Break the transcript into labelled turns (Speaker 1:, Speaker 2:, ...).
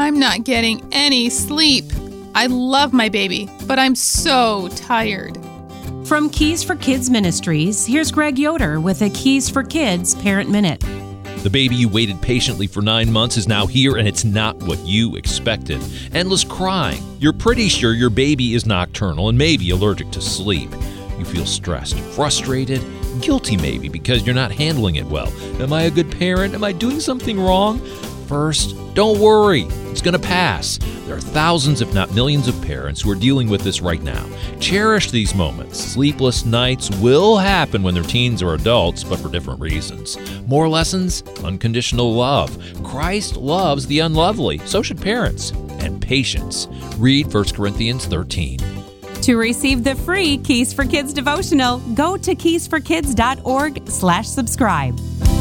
Speaker 1: I'm not getting any sleep. I love my baby, but I'm so tired.
Speaker 2: From Keys for Kids Ministries, here's Greg Yoder with a Keys for Kids Parent Minute.
Speaker 3: The baby you waited patiently for 9 months is now here, and it's not what you expected. Endless crying. You're pretty sure your baby is nocturnal and maybe allergic to sleep. You feel stressed, frustrated, guilty maybe because you're not handling it well. Am I a good parent? Am I doing something wrong? First, don't worry. It's going to pass. There are thousands, if not millions, of parents who are dealing with this right now. Cherish these moments. Sleepless nights will happen when they're teens or adults, but for different reasons. More lessons? Unconditional love. Christ loves the unlovely. So should parents. And patience. Read 1 Corinthians 13.
Speaker 2: To receive the free Keys for Kids devotional, go to keysforkids.org/subscribe.